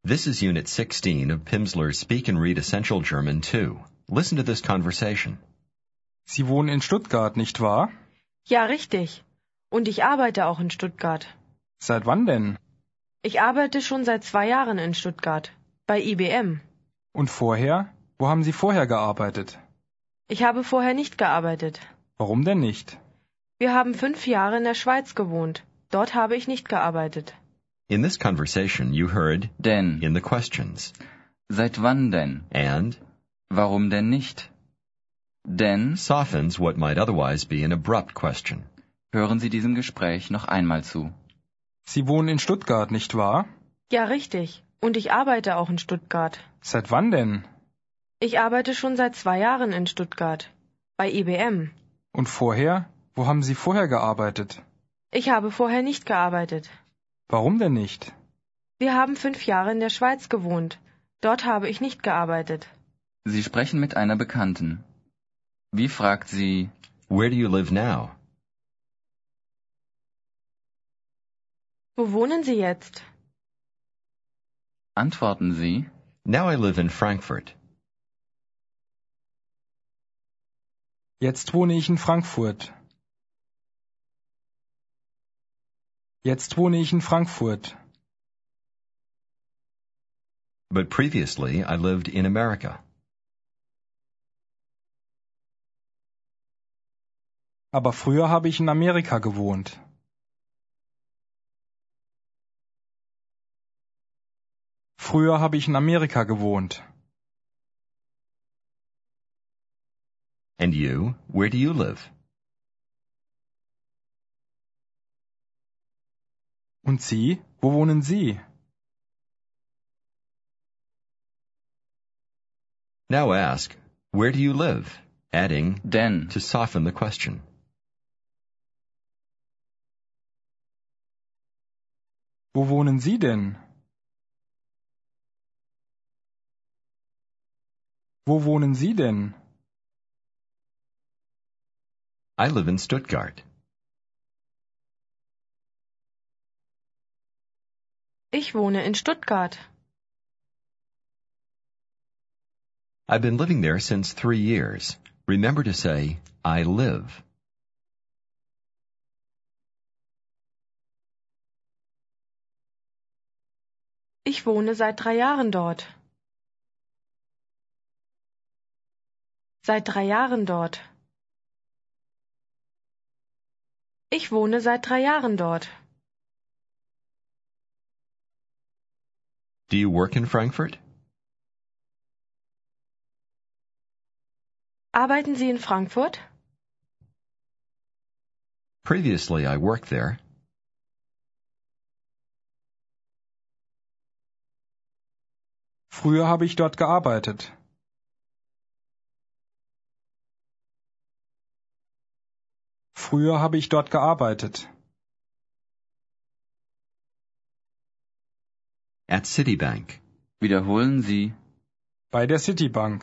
This is Unit 16 of Pimsleur's Speak and Read Essential German 2. Listen to this conversation. Sie wohnen in Stuttgart, nicht wahr? Ja, richtig. Und ich arbeite auch in Stuttgart. Seit wann denn? Ich arbeite schon seit 2 Jahren in Stuttgart. Bei IBM. Und vorher? Wo haben Sie vorher gearbeitet? Ich habe vorher nicht gearbeitet. Warum denn nicht? Wir haben 5 Jahre in der Schweiz gewohnt. Dort habe ich nicht gearbeitet. In this conversation, you heard Denn. in the questions Seit wann denn? and Warum denn nicht? Denn. softens what might otherwise be an abrupt question. Hören Sie diesem Gespräch noch einmal zu. Sie wohnen in Stuttgart, nicht wahr? Ja, richtig. Und ich arbeite auch in Stuttgart. Seit wann denn? Ich arbeite schon seit 2 Jahren in Stuttgart. Bei IBM. Und vorher? Wo haben Sie vorher gearbeitet? Ich habe vorher nicht gearbeitet. Warum denn nicht? Wir haben 5 Jahre in der Schweiz gewohnt. Dort habe ich nicht gearbeitet. Sie sprechen mit einer Bekannten. Wie fragt sie? Where do you live now? Wo wohnen Sie jetzt? Antworten Sie? Now I live in Frankfurt. Jetzt wohne ich in Frankfurt. Jetzt wohne ich in Frankfurt. But previously I lived in America. Aber früher habe ich in Amerika gewohnt. Früher habe ich in Amerika gewohnt. And you, where do you live? Und Sie? Wo wohnen Sie? Now ask, where do you live? Adding Denn. to soften the question. Wo wohnen Sie denn? Wo wohnen Sie denn? I live in Stuttgart. Ich wohne in Stuttgart. I've been living there since 3 years. Remember to say, I live. Ich wohne seit 3 Jahren dort. Seit 3 Jahren dort. Ich wohne seit 3 Jahren dort. Do you work in Frankfurt? Arbeiten Sie in Frankfurt? Previously I worked there. Früher habe ich dort gearbeitet. Früher habe ich dort gearbeitet. At Citibank. Wiederholen Sie. Bei der Citibank.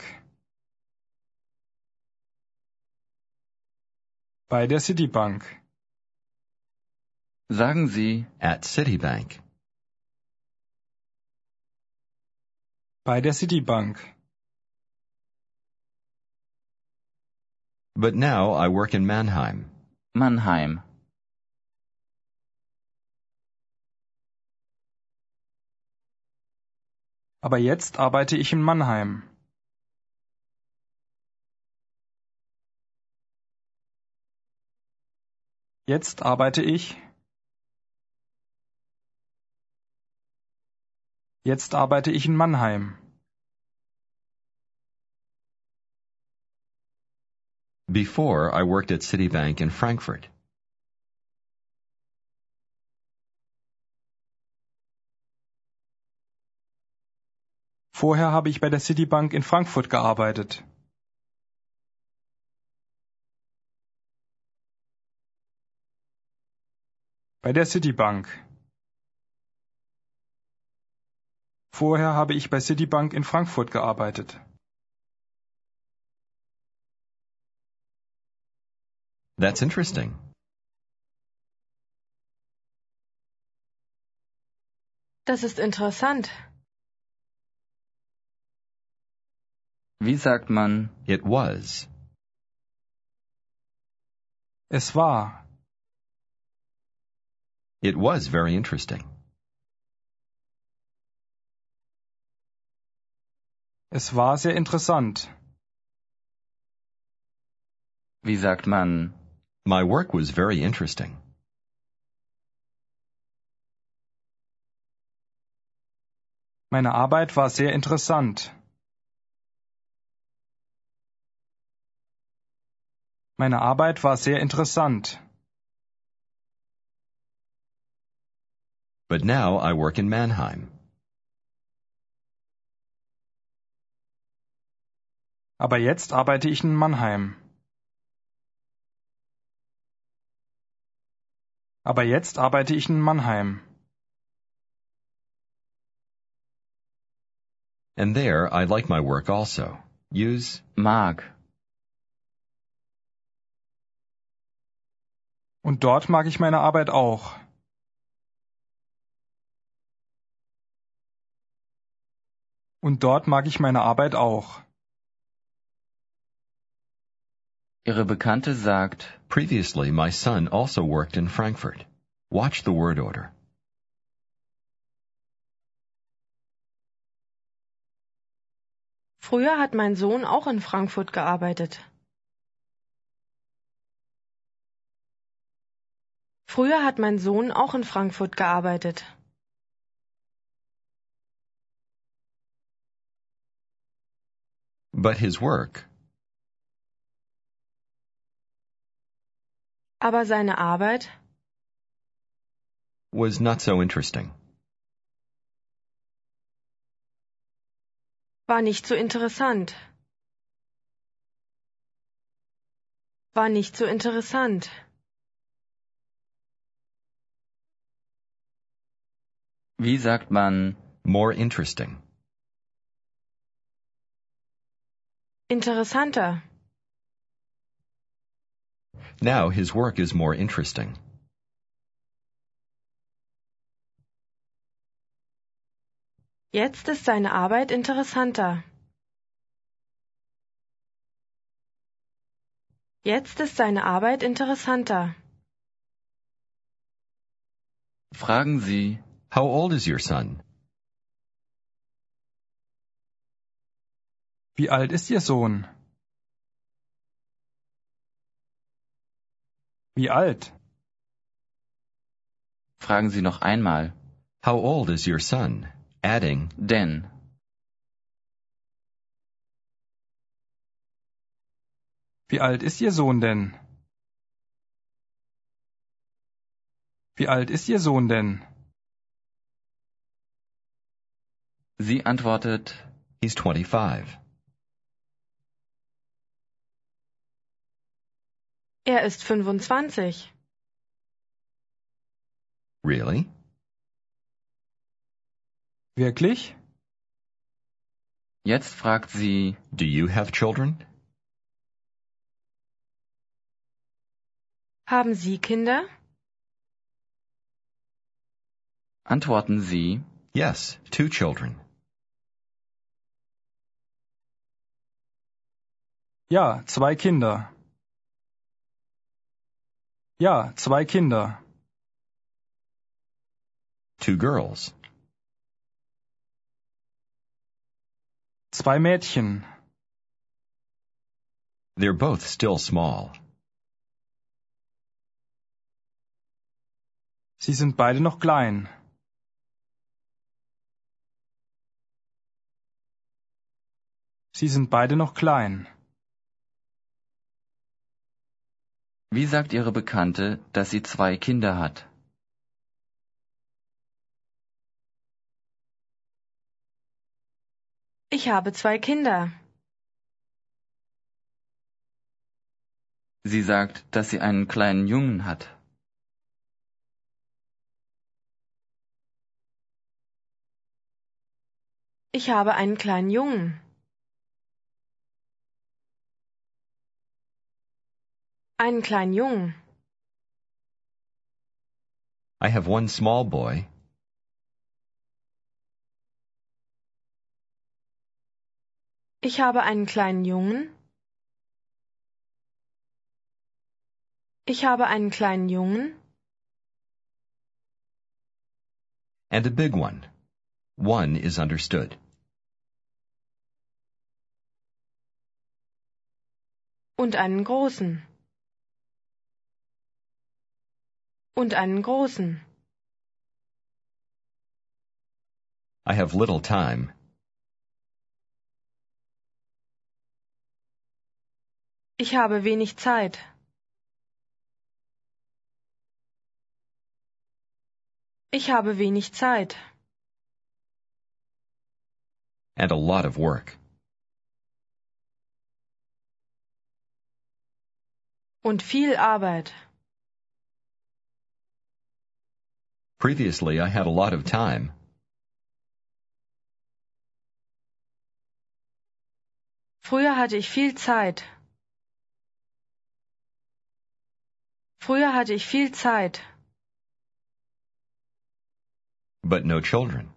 Bei der Citibank. Sagen Sie. At Citibank. Bei der Citibank. But now I work in Mannheim. Mannheim. Aber jetzt arbeite ich in Mannheim. Jetzt arbeite ich. Jetzt arbeite ich in Mannheim. Before I worked at Citibank in Frankfurt. Vorher habe ich bei der Citibank in Frankfurt gearbeitet. Bei der Citibank. Vorher habe ich bei Citibank in Frankfurt gearbeitet. That's interesting. Das ist interessant. Wie sagt man, It was. Es war. It was very interesting. Es war sehr interessant. wie sagt man, My work was very interesting. Meine Arbeit war sehr interessant. Meine Arbeit war sehr interessant. But now I work in Mannheim. Aber jetzt arbeite ich in Mannheim. Aber jetzt arbeite ich in Mannheim. And there I like my work also. Use mag, Und dort mag ich meine Arbeit auch. Und dort mag ich meine Arbeit auch. Ihre Bekannte sagt, Previously, my son also worked in Frankfurt. Watch the word order. Früher hat mein Sohn auch in Frankfurt gearbeitet. Früher hat mein Sohn auch in Frankfurt gearbeitet. But his work Aber seine Arbeit was not so interesting. war nicht so interessant. War nicht so interessant. wie sagt man, More interesting. Interessanter. Now his work is more interesting. Jetzt ist seine Arbeit interessanter. Jetzt ist seine Arbeit interessanter. fragen Sie, How old is your son? Wie alt ist Ihr Sohn? Wie alt? fragen Sie noch einmal, How old is your son? Adding, denn, Wie alt ist Ihr Sohn denn? Wie alt ist Ihr Sohn denn? sie antwortet, he's 25. Er ist 25. Really? Wirklich? jetzt fragt sie, Do you have children? Haben Sie Kinder? antworten Sie, Yes, 2 children. Ja, 2 Kinder. Ja, 2 Kinder. 2 girls. 2 Mädchen. They're both still small. Sie sind beide noch klein. Sie sind beide noch klein. wie sagt Ihre Bekannte, dass sie 2 Kinder hat? Ich habe 2 Kinder. Sie sagt, dass sie einen kleinen Jungen hat. Ich habe einen kleinen Jungen. Einen kleinen Jungen. I have 1 small boy. Ich habe einen kleinen Jungen. Ich habe einen kleinen Jungen. And a big one. One is understood. Und einen großen. Und einen großen. I have little time. Ich habe wenig Zeit. Ich habe wenig Zeit. And a lot of work. Und viel Arbeit. Previously, I had a lot of time. Früher hatte ich viel Zeit. Früher hatte ich viel Zeit. But no children.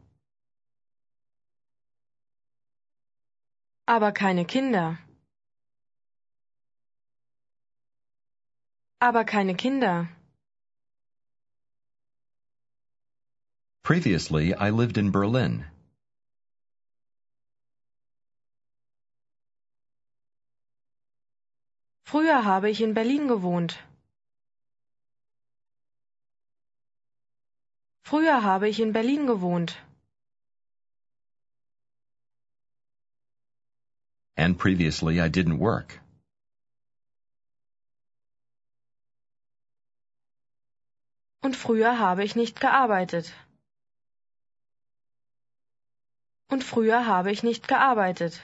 Aber keine Kinder. Aber keine Kinder. Previously, I lived in Berlin. Früher habe ich in Berlin gewohnt. Früher habe ich in Berlin gewohnt. And previously, I didn't work. Und früher habe ich nicht gearbeitet. Und früher habe ich nicht gearbeitet.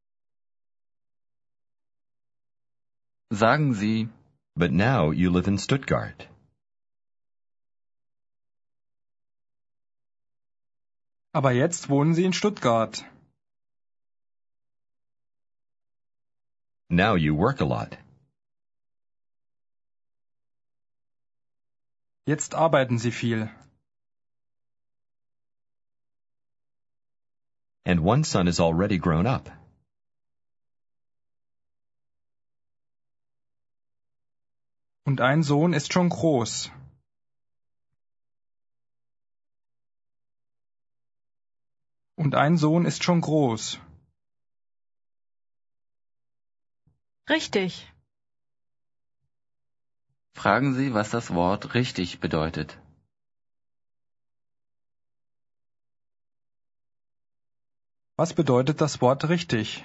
Sagen Sie, But now you live in Stuttgart. Aber jetzt wohnen Sie in Stuttgart. Now you work a lot. Jetzt arbeiten Sie viel. And one son is already grown up. Und ein Sohn ist schon groß. Und ein Sohn ist schon groß. Richtig. fragen Sie, was das Wort richtig bedeutet. Was bedeutet das Wort richtig?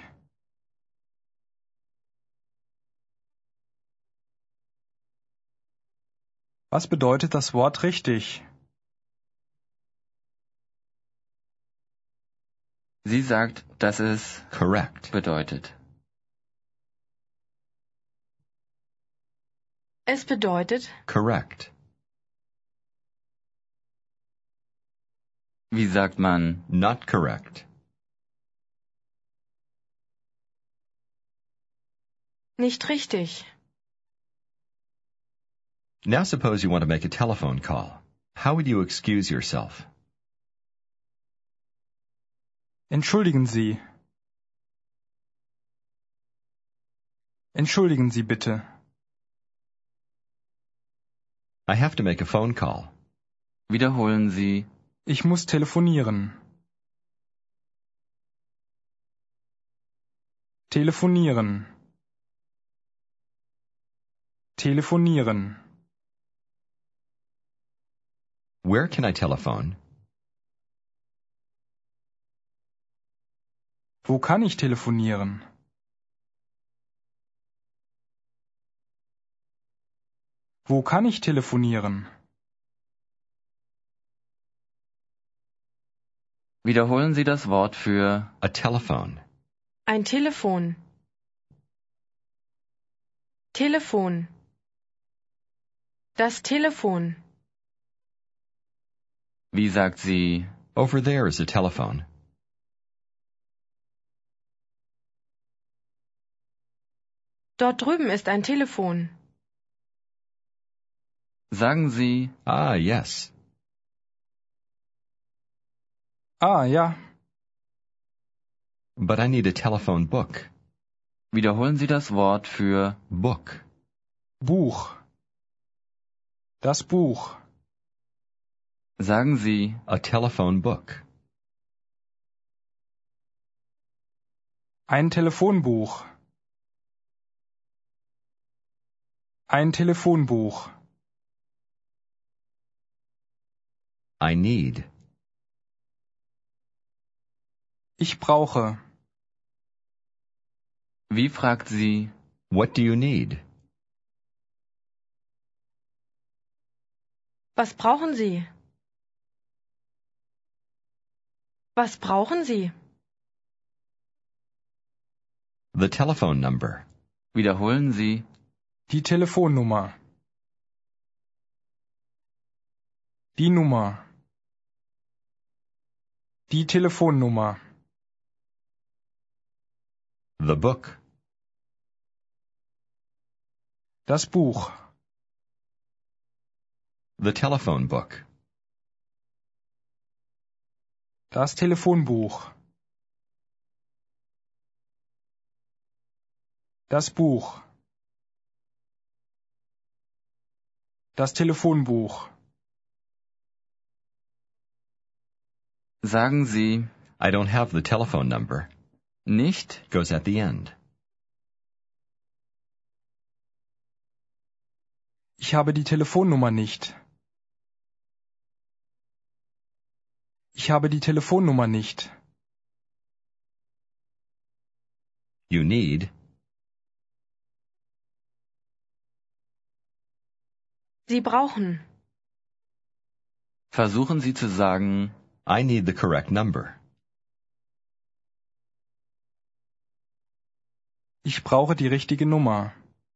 Was bedeutet das Wort richtig? Sie sagt, dass es Correct. bedeutet. Es bedeutet, Correct. Wie sagt man Not correct. nicht richtig. Now suppose you want to make a telephone call. How would you excuse yourself? Entschuldigen Sie. Entschuldigen Sie bitte. I have to make a phone call. Wiederholen Sie Ich muss telefonieren. Telefonieren. Telefonieren. Where can I telephone? Wo kann ich telefonieren? Wo kann ich telefonieren? Wiederholen Sie das Wort für A telephone. Ein Telefon. Telefon. Das Telefon. wie sagt sie Over there is a telephone. Dort drüben ist ein Telefon. Sagen Sie Ah, yes. Ah, ja. But I need a telephone book. Wiederholen Sie das Wort für Book. Buch. Das Buch. sagen Sie A telephone book. Ein Telefonbuch. Ein Telefonbuch. I need. Ich brauche. Wie fragt sie What do you need? Was brauchen Sie? Was brauchen Sie? The telephone number. Wiederholen Sie Die Telefonnummer. Die Nummer. Die Telefonnummer. The book. Das Buch. The telephone book. Das Telefonbuch. Das Buch. Das Telefonbuch. sagen Sie I don't have the telephone number. nicht Goes at the end. Ich habe die Telefonnummer nicht. Ich habe die Telefonnummer nicht. You need. Sie brauchen. versuchen Sie zu sagen I need the correct number. Ich brauche die richtige Nummer.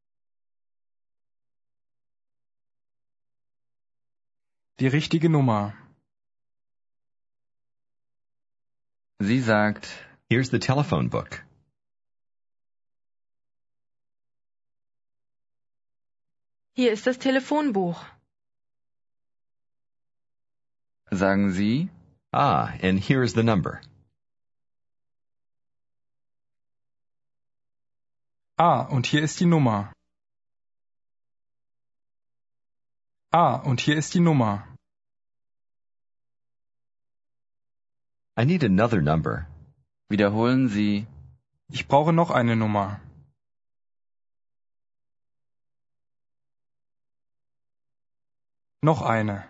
Die richtige Nummer. Sie sagt Here's the telephone book. Hier ist das Telefonbuch. sagen Sie Ah, and here's the number. Ah, und hier ist die Nummer. Ah, und hier ist die Nummer. I need another number. wiederholen Sie Ich brauche noch eine Nummer. Noch eine.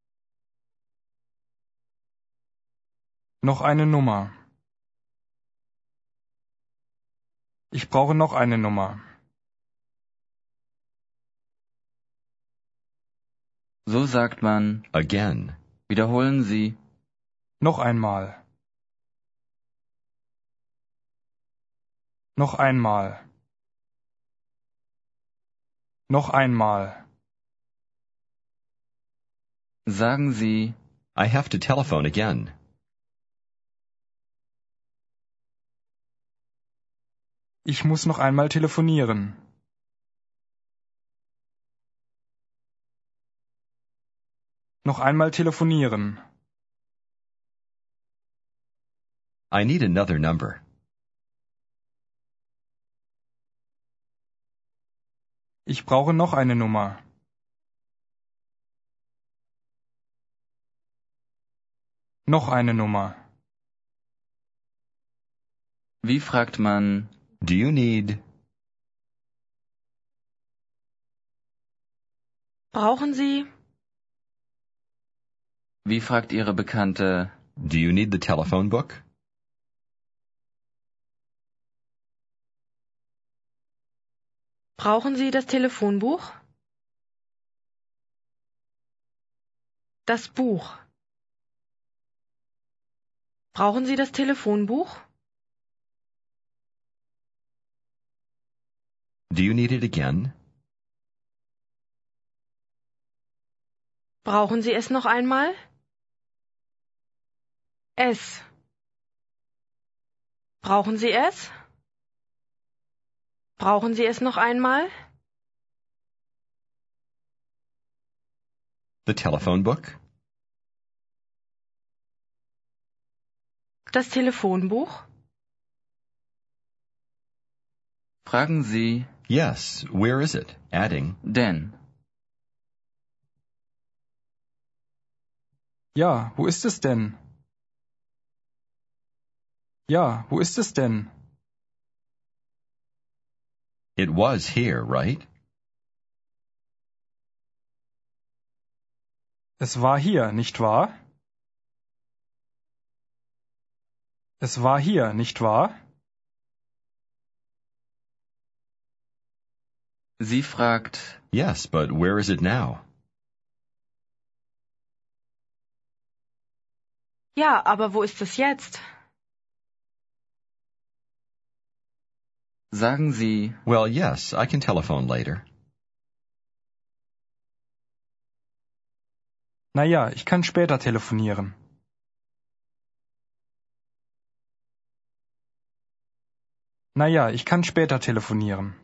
Noch eine Nummer. Ich brauche noch eine Nummer. so sagt man Again. wiederholen Sie Noch einmal. Noch einmal. Noch einmal. sagen Sie I have to telephone again. Ich muss noch einmal telefonieren. Noch einmal telefonieren. I need another number. Ich brauche noch eine Nummer. Noch eine Nummer. wie fragt man Do you need? Brauchen Sie? wie fragt Ihre Bekannte Do you need the telephone book? Brauchen Sie das Telefonbuch? Das Buch. Brauchen Sie das Telefonbuch? Do you need it again? Brauchen Sie es noch einmal? Es. Brauchen Sie es? Brauchen Sie es noch einmal? The telephone book? Das Telefonbuch? Fragen Sie Yes, where is it? Adding, denn. Ja, wo ist es denn? Ja, wo ist es denn? it was here, right? Es war hier, nicht wahr? Es war hier, nicht wahr? Sie fragt Yes, but where is it now? Ja, aber wo ist es jetzt? Sagen Sie Well, yes, I can telephone later. Na ja, ich kann später telefonieren. Na ja, ich kann später telefonieren.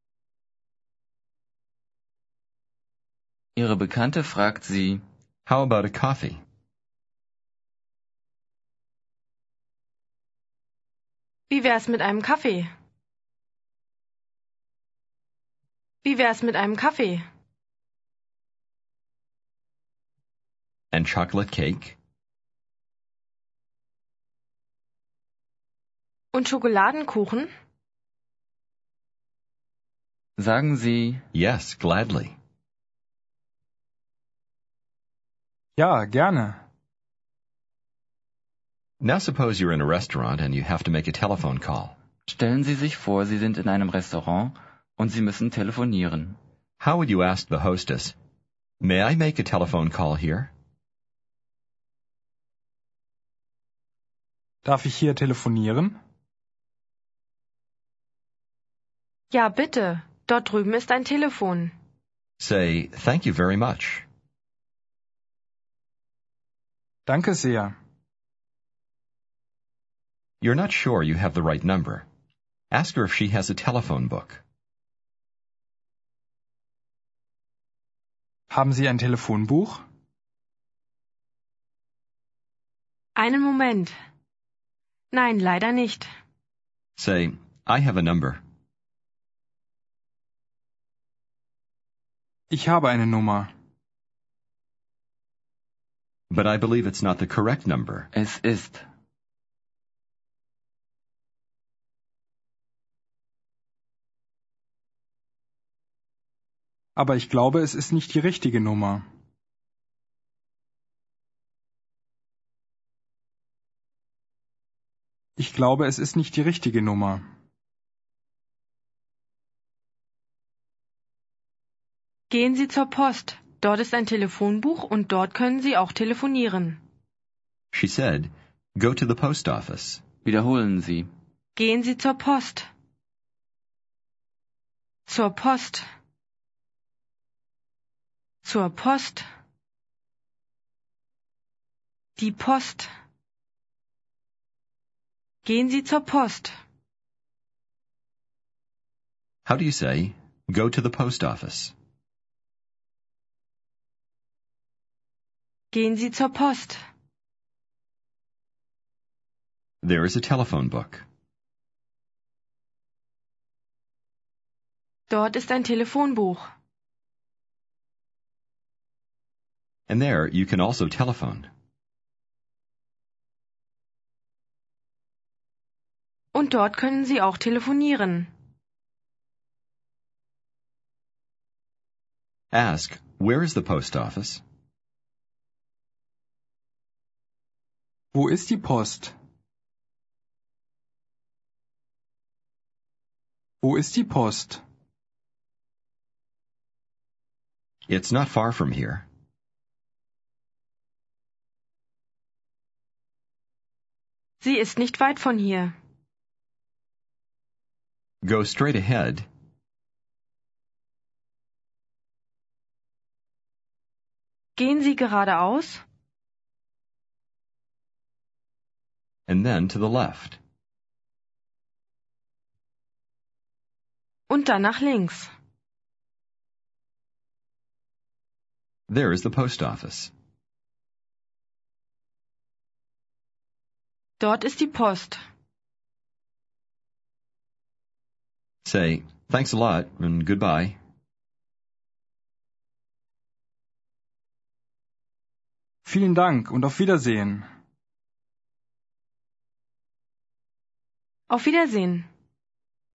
Ihre Bekannte fragt Sie How about a coffee? Wie wär's mit einem Kaffee? Wie wär's mit einem Kaffee? And chocolate cake? Und Schokoladenkuchen? Sagen Sie Yes, gladly. Ja, gerne. Now suppose you're in a restaurant and you have to make a telephone call. Stellen Sie sich vor, Sie sind in einem Restaurant und Sie müssen telefonieren. How would you ask the hostess, May I make a telephone call here? Darf ich hier telefonieren? Ja, bitte. Dort drüben ist ein Telefon. Say, thank you very much. Danke sehr. You're not sure you have the right number. Ask her if she has a telephone book. Haben Sie ein Telefonbuch? Einen Moment. Nein, leider nicht. Say, I have a number. Ich habe eine Nummer. But I believe it's not the correct number. Es ist. Aber ich glaube, es ist nicht die richtige Nummer. Ich glaube, es ist nicht die richtige Nummer. Gehen Sie zur Post. Dort ist ein Telefonbuch und dort können Sie auch telefonieren. She said, go to the post office. Wiederholen Sie. Gehen Sie zur Post. Zur Post. Zur Post. Die Post. Gehen Sie zur Post. How do you say, go to the post office? Gehen Sie zur Post. There is a telephone book. Dort ist ein Telefonbuch. And there you can also telephone. Und dort können Sie auch telefonieren. Ask, where is the post office? Wo ist die Post? Wo ist die Post? It's not far from here. Sie ist nicht weit von hier. Go straight ahead. Gehen Sie geradeaus And then to the left. und dann nach links. There is the post office. Dort ist die Post. Say, thanks a lot and goodbye. Vielen Dank und auf Wiedersehen. Auf Wiedersehen.